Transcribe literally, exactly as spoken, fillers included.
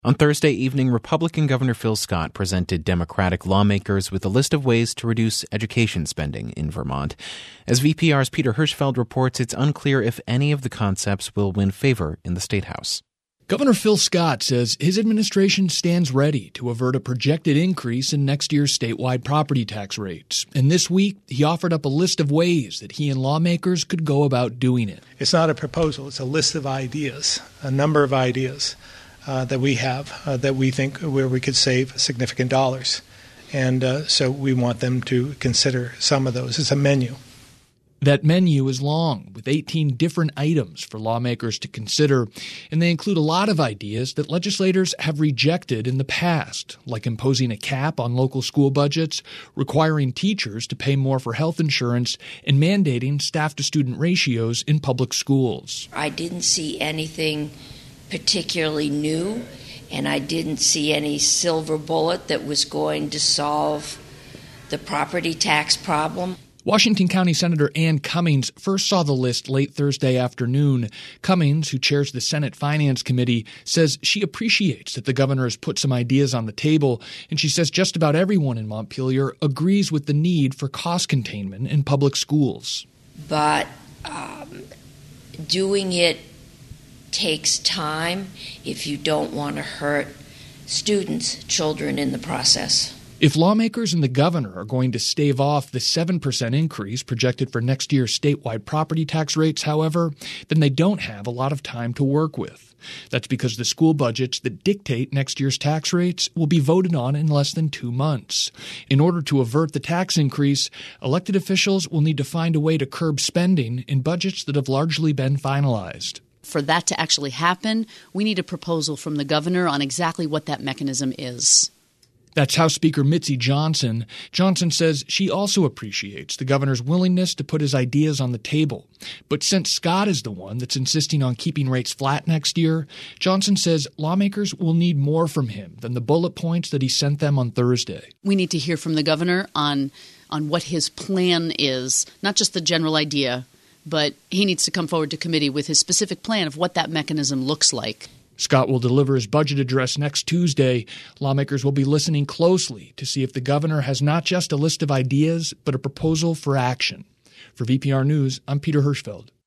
On Thursday evening, Republican Governor Phil Scott presented Democratic lawmakers with a list of ways to reduce education spending in Vermont. As V P R's Peter Hirschfeld reports, it's unclear if any of the concepts will win favor in the State House. Governor Phil Scott says his administration stands ready to avert a projected increase in next year's statewide property tax rates. And this week, he offered up a list of ways that he and lawmakers could go about doing it. It's not a proposal, it's a list of ideas, a number of ideas uh, that we have uh, that we think where we could save significant dollars. And uh, so we want them to consider some of those. It's a menu. That menu is long, with eighteen different items for lawmakers to consider, and they include a lot of ideas that legislators have rejected in the past, like imposing a cap on local school budgets, requiring teachers to pay more for health insurance, and mandating staff-to-student ratios in public schools. I didn't see anything particularly new, and I didn't see any silver bullet that was going to solve the property tax problem. Washington County Senator Ann Cummings first saw the list late Thursday afternoon. Cummings, who chairs the Senate Finance Committee, says she appreciates that the governor has put some ideas on the table, and she says just about everyone in Montpelier agrees with the need for cost containment in public schools. But um, doing it takes time if you don't want to hurt students, children in the process. If lawmakers and the governor are going to stave off the seven percent increase projected for next year's statewide property tax rates, however, then they don't have a lot of time to work with. That's because the school budgets that dictate next year's tax rates will be voted on in less than two months. In order to avert the tax increase, elected officials will need to find a way to curb spending in budgets that have largely been finalized. For that to actually happen, we need a proposal from the governor on exactly what that mechanism is. That's House Speaker Mitzi Johnson. Johnson says she also appreciates the governor's willingness to put his ideas on the table. But since Scott is the one that's insisting on keeping rates flat next year, Johnson says lawmakers will need more from him than the bullet points that he sent them on Thursday. We need to hear from the governor on, on what his plan is, not just the general idea, but he needs to come forward to committee with his specific plan of what that mechanism looks like. Scott will deliver his budget address next Tuesday. Lawmakers will be listening closely to see if the governor has not just a list of ideas, but a proposal for action. For V P R News, I'm Peter Hirschfeld.